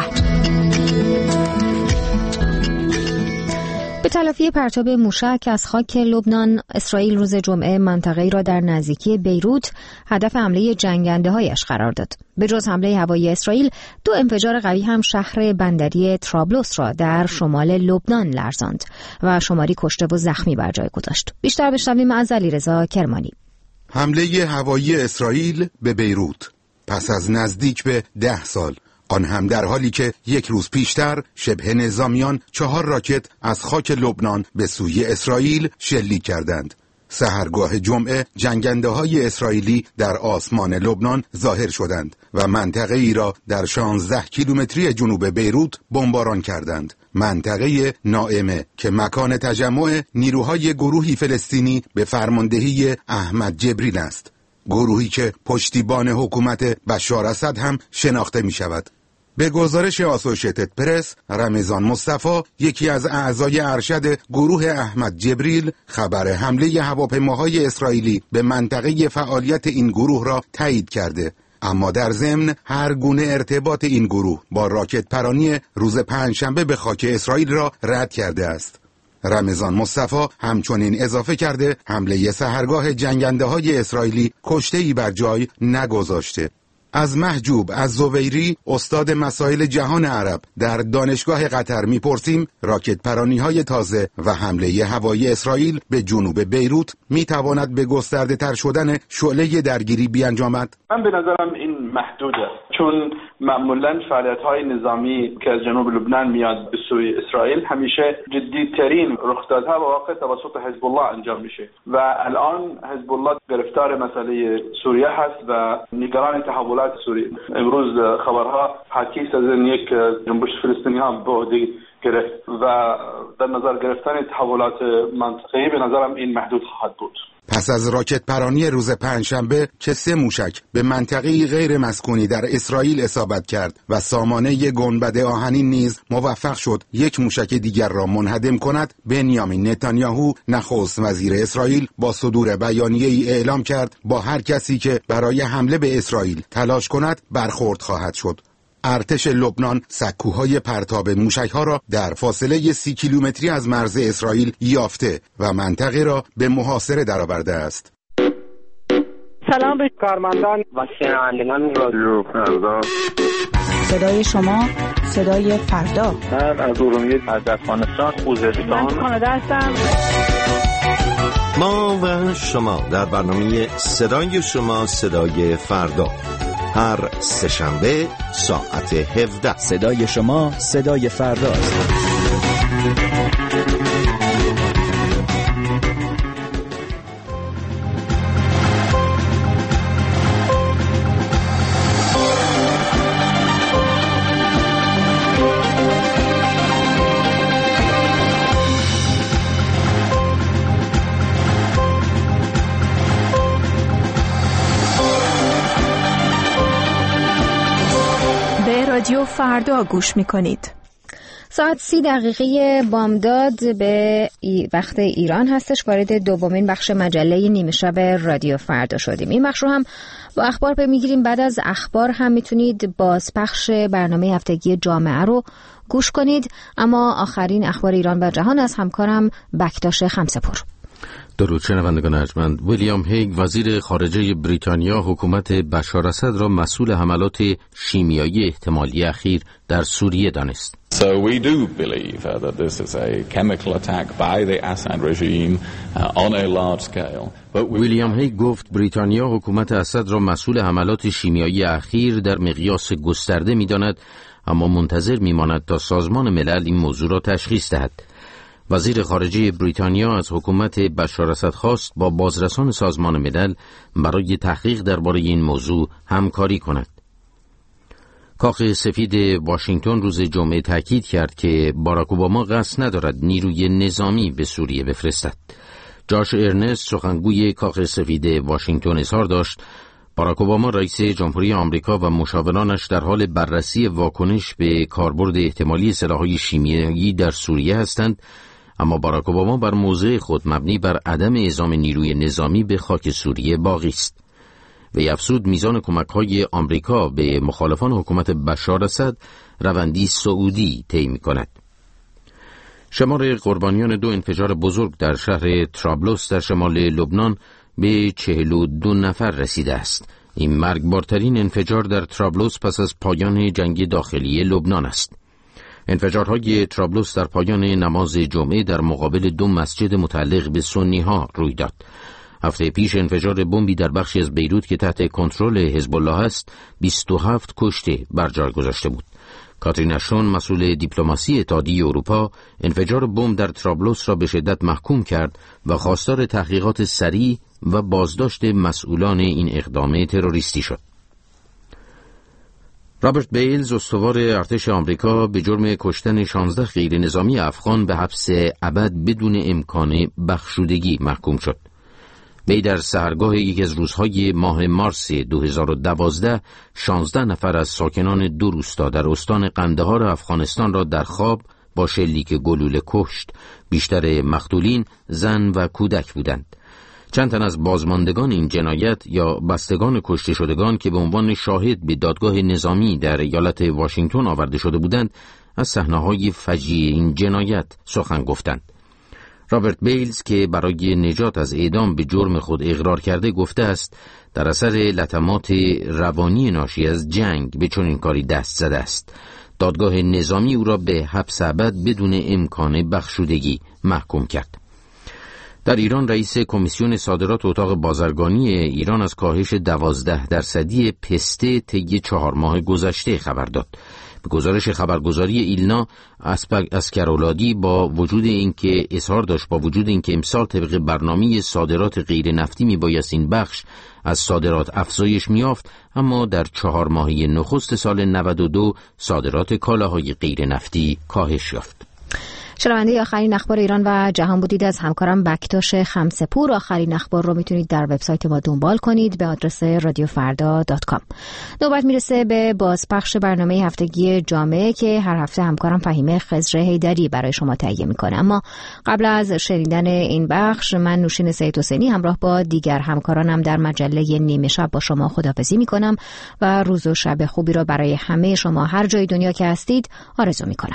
Speaker 1: به تلافی پرتاب موشک از خاک لبنان، اسرائیل روز جمعه منطقه‌ای را در نزدیکی بیروت هدف حمله جنگنده‌هایش قرار داد. به جز حمله هوایی اسرائیل، 2 انفجار قوی هم شهر بندری ترابلوس را در شمال لبنان لرزاند و شماری کشته و زخمی بر جای گذاشت. بیشتر بشنویم از علیرضا کرمانی.
Speaker 8: حمله هوایی اسرائیل به بیروت پس از نزدیک به 10 سال، آن هم در حالی که یک روز پیشتر شبه نظامیان 4 راکت از خاک لبنان به سوی اسرائیل شلیک کردند. سحرگاه جمعه جنگنده‌های اسرائیلی در آسمان لبنان ظاهر شدند و منطقه ای را در 16 کیلومتری جنوب بیروت بمباران کردند. منطقه نائمه که مکان تجمع نیروهای گروهی فلسطینی به فرماندهی احمد جبریل است، گروهی که پشتیبان حکومت بشار اسد هم شناخته می شود. به گزارش آسوشیتد پرس، رمضان مصطفی، یکی از اعضای ارشد گروه احمد جبریل، خبر حمله هواپیماهای اسرائیلی به منطقه فعالیت این گروه را تایید کرده، اما در ضمن هر گونه ارتباط این گروه با راکت پرانی روز پنجشنبه به خاک اسرائیل را رد کرده است. رمضان مصطفی همچنین اضافه کرده حمله سحرگاه جنگنده‌های اسرائیلی کشته‌ای بر جای نگذاشته. از محجوب از زویری، استاد مسائل جهان عرب در دانشگاه قطر میپرسیم راکت پرانی‌های تازه و حمله هوایی اسرائیل به جنوب بیروت میتواند به گسترده تر شدن شعله درگیری بیانجامد؟
Speaker 9: من به نظرم این محدوده، چون معمولا فعالیت‌های نظامی که از جنوب لبنان میاد به سوی اسرائیل همیشه جدی‌ترین رخدادها و واقع توسط حزب الله انجام میشه و الان حزب الله گرفتار مسئله سوریه هست و نگران تحولات سوریه. امروز خبرها حاکی از یک جنبش فلسطینی هم به عهده گرفت و در نظر گرفتن تحولات منطقه‌ای به نظرم این محدود خواهد بود.
Speaker 8: پس از راکت پرانی روز پنجشنبه که 3 موشک به منطقه‌ای غیر مسکونی در اسرائیل اصابت کرد و سامانه گنبد آهنین نیز موفق شد یک موشک دیگر را منهدم کند، بنیامین نتانیاهو نخست وزیر اسرائیل با صدور بیانیه‌ای اعلام کرد با هر کسی که برای حمله به اسرائیل تلاش کند برخورد خواهد شد. ارتش لبنان سکوهای پرتاب موشک‌ها را در فاصله 30 کیلومتری از مرز اسرائیل یافته و منطقه را به محاصره درآورده است.
Speaker 18: سلام به کارمندان و شنوندگان رادیو فردا.
Speaker 19: صدای شما، صدای فردا.
Speaker 20: من از ارومیه از افغانستان، خوزستان.
Speaker 21: من کانادا هستم.
Speaker 22: ما و شما در برنامه صدای شما، صدای فردا، هر سه‌شنبه ساعت 17.
Speaker 11: صدای شما، صدای فردا است.
Speaker 19: رادیو فردا گوش می‌کنید.
Speaker 1: ساعت 30 بامداد به وقت ایران هستش. وارد دومین بخش مجله نیمه شب رادیو فردا شدیم. این بخش رو هم با اخبار به میگیریم. بعد از اخبار هم میتونید بازپخش برنامه هفتگی جامعه رو گوش کنید. اما آخرین اخبار ایران و جهان از همکارم بکتاش خمسه‌پور.
Speaker 23: درود شنوندگان ارجمند. ویلیام هیگ وزیر خارجه بریتانیا حکومت بشار اسد را مسئول حملات شیمیایی احتمالی اخیر در سوریه دانست.
Speaker 3: So we do believe that this is a chemical attack by the Assad regime on a large scale.
Speaker 23: ویلیام هیگ گفت بریتانیا حکومت اسد را مسئول حملات شیمیایی اخیر در مقیاس گسترده می‌داند، اما منتظر می‌ماند تا سازمان ملل این موضوع را تشخیص دهد. وزیر خارجه بریتانیا از حکومت بشار اسد خواست با بازرسان سازمان ملل برای تحقیق درباره این موضوع همکاری کند. کاخ سفید واشنگتن روز جمعه تاکید کرد که باراک اوباما قصد ندارد نیروی نظامی به سوریه بفرستد. جاش ارنست سخنگوی کاخ سفید واشنگتن اظهار داشت باراک اوباما رئیس جمهوری آمریکا و مشاورانش در حال بررسی واکنش به کاربرد احتمالی سلاح‌های شیمیایی در سوریه هستند، اما باراک اوباما بر موضع خود مبنی بر عدم اعزام نیروی نظامی به خاک سوریه باقی است. وی افزود میزان کمک‌های آمریکا به مخالفان حکومت بشار اسد روندی صعودی طی می‌کند. شمار قربانیان 2 انفجار بزرگ در شهر ترابلوس در شمال لبنان به 42 نفر رسیده است. این مرگبارترین انفجار در ترابلوس پس از پایان جنگ داخلی لبنان است. انفجارهای ترابلوس در پایان نماز جمعه در مقابل 2 مسجد متعلق به سنی‌ها روی داد. هفته پیش انفجار بمبی در بخشی از بیروت که تحت کنترل حزب الله است 27 کشته بر جای گذاشته بود. کاترین اشتون مسئول دیپلماسی اتحادیه اروپا انفجار بمب در ترابلوس را به شدت محکوم کرد و خواستار تحقیقات سریع و بازداشت مسئولان این اقدام تروریستی شد. رابرت بیلز استوار ارتش آمریکا به جرم کشتن 16 غیر نظامی افغان به حبس ابد بدون امکان بخشودگی محکوم شد. وی در سحرگاه یکی از روزهای ماه مارس 2012 16 نفر از ساکنان 2 روستا در استان قندهار افغانستان را در خواب با شلیک گلوله کشت. بیشتر مقتولین زن و کودک بودند. چند تن از بازماندگان این جنایت یا بستگان کشته شدگان که به عنوان شاهد به دادگاه نظامی در ایالت واشنگتن آورده شده بودند از صحنه‌های فجیع این جنایت سخن گفتند. رابرت بیلز که برای نجات از اعدام به جرم خود اقرار کرده گفته است در اثر لطمات روانی ناشی از جنگ به چنین کاری دست زده است. دادگاه نظامی او را به حبس ابد بدون امکان بخشودگی محکوم کرد. در ایران رئیس کمیسیون صادرات اتاق بازرگانی ایران از کاهش 12% پسته طی 4 ماه گذشته خبر داد. به گزارش خبرگزاری ایلنا اسکرولادی با وجود اینکه اظهار داشت با وجود اینکه امسال طبق برنامه صادرات غیر نفتی میبایست این بخش از صادرات افزایش میافت، اما در 4 ماهه نخست سال 92 صادرات کالاهای غیر نفتی کاهش یافت.
Speaker 1: شنونده آخرین اخبار ایران و جهان بودید از همکارم بکتاش خمسپور. آخرین اخبار رو میتونید در وبسایت ما دنبال کنید به آدرس radiofarda.com. نوبت میرسه به بازپخش برنامه هفتگی جامعه که هر هفته همکارم فهیمه خضر حیدری برای شما تهیه میکنه. اما قبل از شنیدن این بخش من نوشین سید حسینی همراه با دیگر همکارانم در مجله نیمه شب با شما خداحافظی میکنم و روز و شب خوبی رو برای همه شما هر جای دنیا که هستید آرزو میکنم.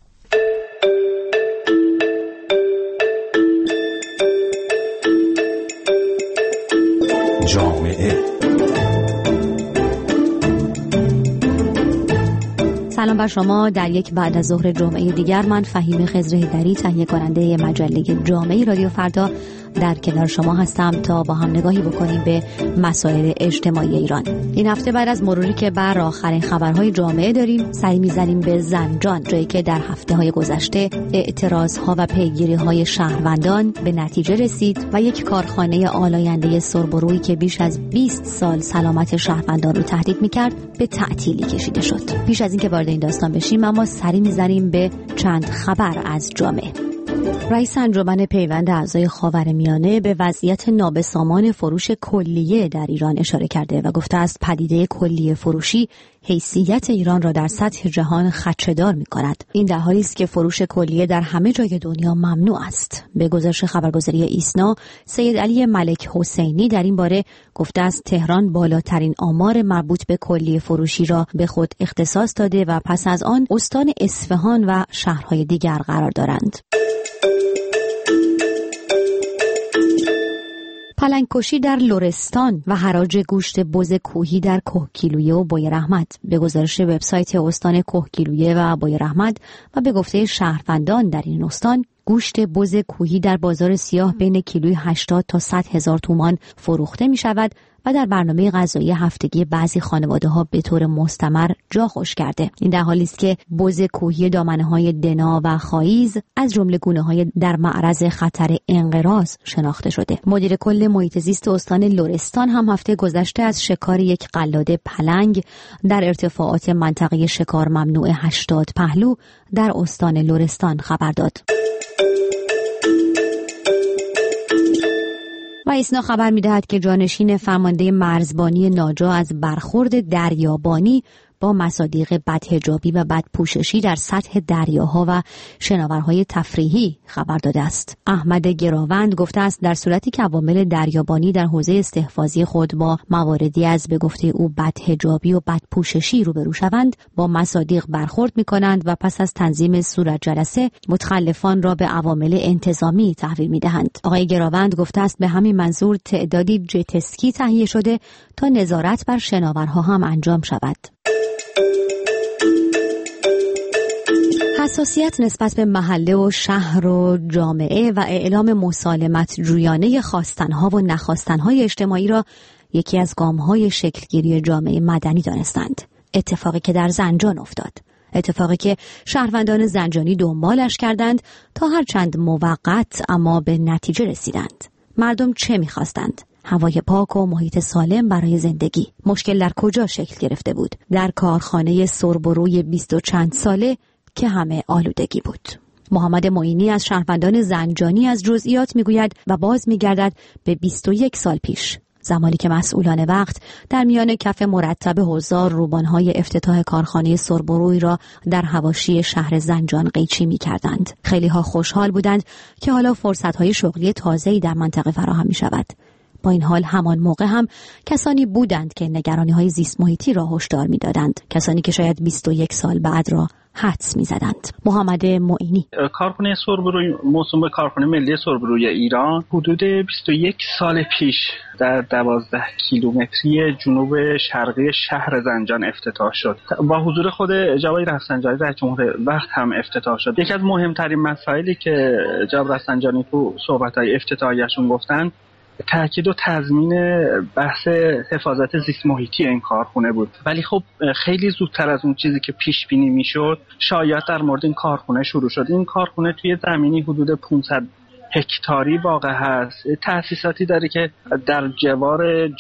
Speaker 7: جامعه.
Speaker 2: سلام بر شما. در یک بعد از ظهر جمعه دیگر من فهیمه خضر حیدری تهیه کننده مجله جامعه رادیو فردا در کنار شما هستم تا با هم نگاهی بکنیم به مسائل اجتماعی ایران. این هفته بعد از مروری که بر آخرین خبرهای جامعه داریم، سعی می‌زنیم به زنجان، جایی که در هفته‌های گذشته اعتراض‌ها و پیگیری‌های شهروندان به نتیجه رسید و یک کارخانه آلاینده سربرویی که بیش از 20 سال سلامت شهروندان رو تهدید می‌کرد به تعطیلی کشیده شد. پیش از اینکه وارد این داستان بشیم اما سری می‌زنیم به چند خبر از جامعه. رئیس انجمن پیوند اعضای خاورمیانه به وضعیت نابسامان فروش کلیه در ایران اشاره کرده و گفته است پدیده کلیه فروشی حیثیت ایران را در سطح جهان خدشه‌دار می‌کند. این در حالی است که فروش کلیه در همه جای دنیا ممنوع است. به گزارش خبرگزاری ایسنا، سید علی ملک حسینی در این باره گفته است تهران بالاترین آمار مربوط به کلیه فروشی را به خود اختصاص داده و پس از آن استان اصفهان و شهرهای دیگر قرار دارند. پلنگ‌کشی در لرستان و حراج گوشت بز کوهی در کهگیلویه و بویراحمد. به گزارش وبسایت استان کهگیلویه و بویراحمد و به گفته شهروندان در این استان، گوشت بز کوهی در بازار سیاه بین کیلوی 80 تا 100 هزار تومان فروخته می شود و در برنامه غذایی هفتگی بعضی خانواده‌ها به طور مستمر جا خوش کرده. این در حالی است که بز کوهی دامنه‌های دنا و خاییز از جمله گونه‌های در معرض خطر انقراض شناخته شده. مدیر کل محیط زیست استان لرستان هم هفته گذشته از شکار یک قلاده پلنگ در ارتفاعات منطقه شکار ممنوع 80 پهلو در استان لرستان خبر داد. و ایسنا خبر می‌دهد که جانشین فرمانده مرزبانی ناجا از برخورد دریابانی با مصادیق بدحجابی و بدپوششی در سطح دریاها و شناورهای تفریحی خبر داده است. احمد گراوند گفته است در صورتی که عوامل دریابانی در حوزه استحفاظی خود با مواردی از به گفته او بدحجابی و بدپوششی روبرو شوند، با مصادیق برخورد می‌کنند و پس از تنظیم صورت جلسه متخلفان را به عوامل انتظامی تحویل می‌دهند. آقای گراوند گفته است به همین منظور تعدادی جت اسکی تهیه شده تا نظارت بر شناورها هم انجام شود. حساسیت نسبت به محله و شهر و جامعه و اعلام مسالمت جویانه خواستنها و نخواستنهای اجتماعی را یکی از گام‌های شکلگیری جامعه مدنی دانستند. اتفاقی که در زنجان افتاد. اتفاقی که شهروندان زنجانی دنبالش کردند تا هرچند موقت اما به نتیجه رسیدند. مردم چه می‌خواستند؟ هوای پاک و محیط سالم برای زندگی. مشکل در کجا شکل گرفته بود؟ در کارخانه سربروی 20 و چند ساله که همه آلودگی بود. محمد معینی از شهروندان زنجانی از جزئیات میگوید و باز میگردد به 21 سال پیش، زمانی که مسئولان وقت در میان کف مرتب حضار روبانهای افتتاح کارخانه سربروی را در حواشی شهر زنجان قیچی می‌کردند. خیلی ها خوشحال بودند که حالا فرصت‌های شغلی تازه‌ای در منطقه فراهم می‌شود. با این حال همان موقع هم کسانی بودند که نگرانی‌های زیست محیطی را هشدار می‌دادند، کسانی که شاید 21 سال بعد را حدس می‌زدند. محمد معینی:
Speaker 6: کارخانه سربروی موسوم به کارخانه ملی سربروی ایران حدود 21 سال پیش در 12 کیلومتری جنوب شرقی شهر زنجان افتتاح شد. با حضور خود جواد رفسنجانی رئیس جمهور وقت هم افتتاح شد. یکی از مهمترین مسائلی که جواد رفسنجانی تو صحبت‌های افتتاحیه‌شون گفتن تأکید و تضمین بحث حفاظت زیست محیطی این کارخونه بود. ولی خب خیلی زودتر از اون چیزی که پیش بینی میشد شایعات در مورد این کارخونه شروع شد. این کارخونه توی زمینی حدود 500 هکتاری واقع هست. تأسیساتی داره که در جوار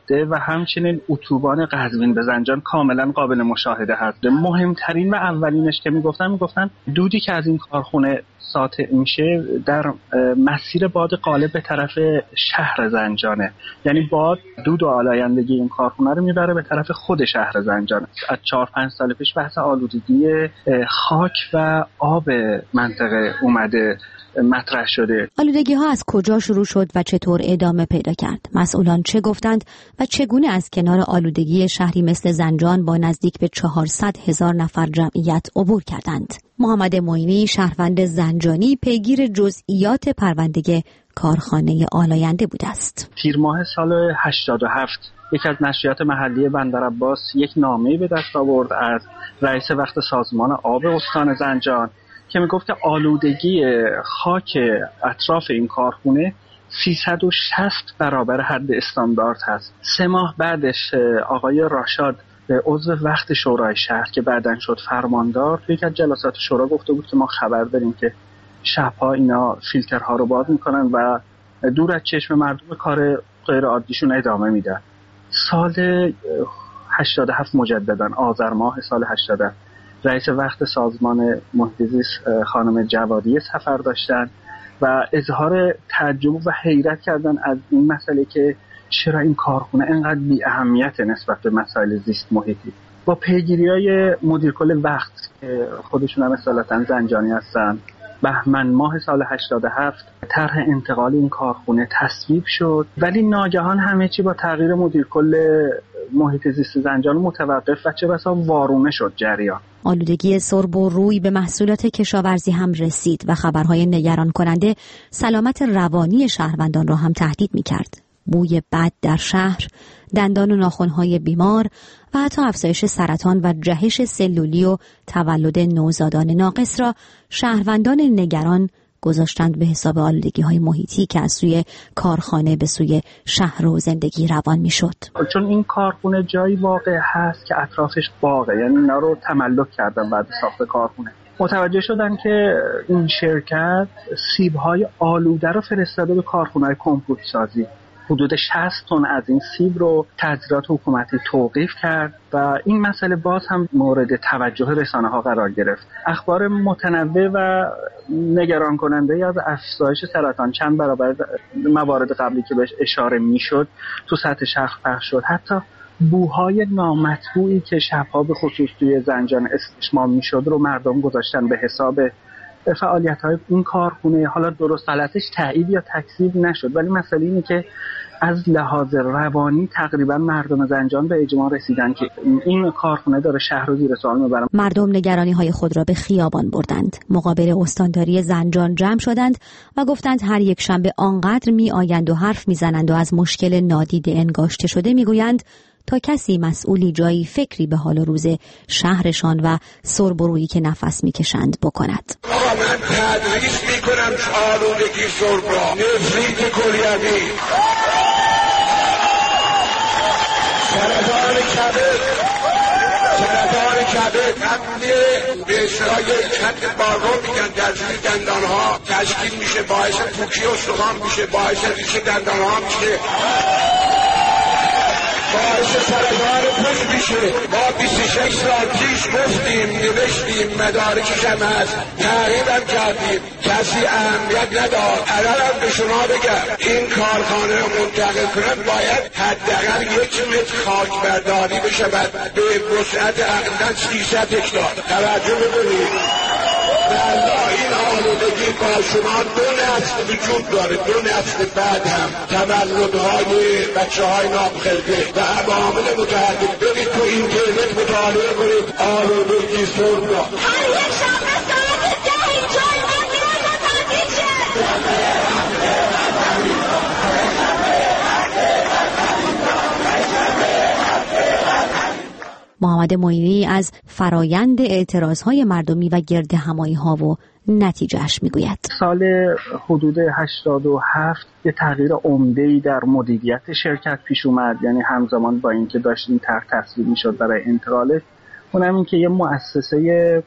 Speaker 6: جاده و همچنین اتوبان قزوین به زنجان کاملا قابل مشاهده هست. مهمترین و اولینش که میگفتن دودی که از این کارخونه ساطع میشه در مسیر باد غالب به طرف شهر زنجانه، یعنی باد دود و آلایندگی این کارخونه رو میبره به طرف خود شهر زنجان. از 4-5 سال پیش بحث آلودگی خاک و آب منطقه اومده مطرح شده.
Speaker 2: آلودگی ها از کجا شروع شد و چطور ادامه پیدا کرد؟ مسئولان چه گفتند و چگونه از کنار آلودگی شهری مثل زنجان با نزدیک به 400,000 نفر جمعیت عبور کردند؟ محمد معینی، شهروند زنجانی، پیگیر جزئیات پرونده کارخانه آلاینده بوده است.
Speaker 6: تیر ماه سال 87 یکی از نشریات محلی بندرعباس یک نامه‌ای به دست آورد از رئیس وقت سازمان آب استان زنجان که میگفت که آلودگی خاک اطراف این کارخونه 360 برابر حد استاندارد هست. 3 ماه بعدش آقای راشاد عضو وقت شورای شهر که بعداً شد فرماندار توی یک از جلسات شورا گفته بود که ما خبر داریم که شب‌ها اینا فیلترها رو باز میکنن و دور از چشم مردم کار غیر عادیشون ادامه میدن. سال 87 مجدداً آذر ماه سال 87 رئیس وقت سازمان محیط زیست خانم جوادی سفر داشتن و اظهار تعجب و حیرت کردن از این مسئله که چرا این کارخونه اینقدر بی اهمیت نسبت به مسائل زیست محیطی. با پیگیری‌های مدیر کل وقت که خودشون هم اصالتاً زنجانی هستن، بهمن ماه سال 87 طرح انتقال این کارخونه تصویب شد، ولی ناگهان همه چی با تغییر مدیر کل محیط زیست زنجان متوقف و چه بسا وارونه شد جریان.
Speaker 2: آلودگی سرب و روی به محصولات کشاورزی هم رسید و خبرهای نگران کننده سلامت روانی شهروندان را هم تهدید می‌کرد. بوی بد در شهر، دندان و ناخن‌های بیمار و حتی افزایش سرطان و جهش سلولی و تولد نوزادان ناقص را شهروندان نگران گذاشتند به حساب آلودگی‌های محیطی که از سوی کارخانه به سوی شهر و زندگی روان می‌شد.
Speaker 6: چون این کارخانه جایی واقع هست که اطرافش باغه، یعنی اینا رو تملک کردن بعد ساخت کارخانه. متوجه شدن که این شرکت سیب‌های آلوده رو فرستاده به کارخانه‌های کمپوت سازی. حدود 60 تن از این سیب رو تظاهرات حکومتی توقیف کرد و این مسئله باز هم مورد توجه رسانه‌ها قرار گرفت. اخبار متنوع و نگران کننده از افزایش سرطان چند برابر موارد قبلی که بهش اشاره میشد تو سطح شهر پخش شد. حتی بوهای نامطبوعی که شبها به خصوص توی زنجان استشمام میشد رو مردم گذاشتن به حساب فعالیت‌های این کارخونه. حالا درست غلطش تایید یا تکذیب نشد، ولی مسئله اینه که از لحاظ روانی تقریبا مردم زنجان به اجماع رسیدن که این کارخونه داره شهر رو زیر سوال میبره.
Speaker 2: مردم نگرانی‌های خود را به خیابان بردند. مقابل استانداری زنجان جمع شدند و گفتند هر یک شنبه آنقدر میآیند و حرف میزنند و از مشکل نادیده انگاشته شده میگویند تا کسی مسئولی جایی فکری به حال و روز شهرشان و سرب و رویی که نفس میکشند بکند.
Speaker 4: من تدریس میکنم آلودگی سرب را، نفریت کلیوی، سرطان کبد قبله به اصطلاح کت بارو میگن در زیر دندانها تشکیل میشه، باعث پوکی استخوان میشه، باعث ریش دندانها میشه، باعث سرطان پوست میشه. ما 26 سال پیش گفتیم، نوشتیم، مدارکش هم هست، تغییرم کردیم، کسی اهمیت نداد. الان به شما بگم این کارخانه رو منتقل کنم باید حداقل 1 متر خاک برداری بشه به وسعت حقیقتا 300 هکتار. توجه بکنید والله این آلودگی با شما 2 نسل وجود داره، 2 نسل بعد هم تولدهای بچه‌های نابخلقه و عوامل متعدد. برید تو اینترنت مطالعه کنید آلودگی سرب را. هر یک شنبه ساعت 10 اینجا میاد و تبدیل شه.
Speaker 2: محمد معینی از فرایند اعتراضهای مردمی و گردهمایی‌ها و نتیجهش میگوید.
Speaker 6: سال حدود 87 یه تغییر عمده‌ای در مدیریت شرکت پیش اومد، یعنی همزمان با اینکه داشت این طرح تصویب میشد برای انتقالش، اونم این که یه مؤسسه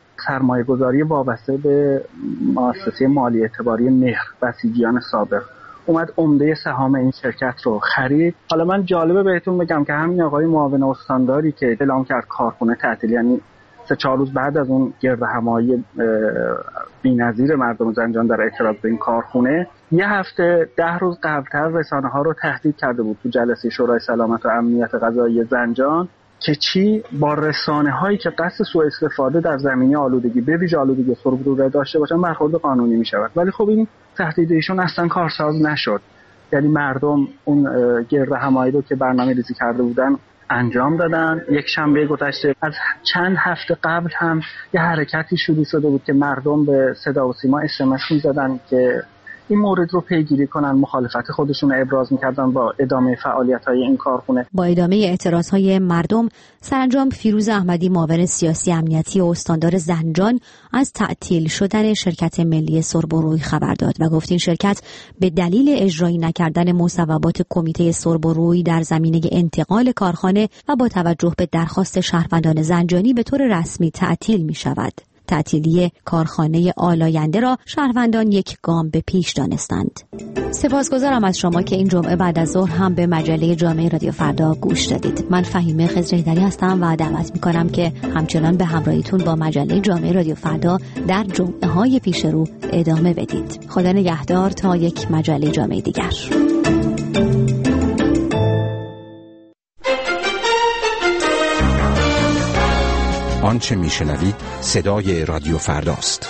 Speaker 6: سرمایه‌گذاری وابسته به مؤسسه مالی اعتباری مهر بسیجیان سابق اومد عمده سهام این شرکت رو خرید. حالا من جالبه بهتون بگم که همین آقای معاون استانداری که اعلام کرد کارخونه تعطیل، یعنی 3-4 روز بعد از اون گردهمایی بی‌نظیر مردم زنجان در اعتراض به این کارخونه، 1 هفته 10 روز قبلتر رسانه‌ها رو تهدید کرده بود تو جلسه شورای سلامت و امنیت غذایی زنجان که چی با رسانه‌هایی که قصد سوء استفاده در زمینه آلودگی به ویژه آلودگی سرب رو داشته باشن برخورد قانونی می‌شود. ولی خب این تهدید ایشون اصلا کارساز نشد. یعنی مردم اون گردهمایی رو که برنامه‌ریزی کرده بودن انجام دادن. یک شنبه گذشته از چند هفته قبل هم یه حرکتی شروع شده بود که مردم به صدا و سیما SMS می‌زدن که این مورد رو پیگیری کنن، مخالفت خودشون رو ابراز می‌کردن با ادامه فعالیت‌های این کارخونه.
Speaker 2: با ادامه اعتراض‌های مردم، سرانجام فیروز احمدی معاون سیاسی امنیتی و استاندار زنجان از تعطیل شدن شرکت ملی سرب و روی خبر داد و گفت این شرکت به دلیل اجرایی نکردن مصوبات کمیته سرب و روی در زمینه انتقال کارخانه و با توجه به درخواست شهروندان زنجانی به طور رسمی تعطیل می‌شود. تعطیلی کارخانه آلاینده را شهروندان یک گام به پیش دانستند. سپاسگزارم از شما که این جمعه بعد از ظهر هم به مجله جامعه رادیو فردا گوش دادید. من فهیمه خضرهیدری هستم و دعوت می‌کنم که همچنان به همراهیتون با مجله جامعه رادیو فردا در جمعه‌های پیش رو ادامه بدید. خدا نگهدار تا یک مجله جامعه دیگر.
Speaker 7: آنچه میشنوید صدای رادیو فرداست.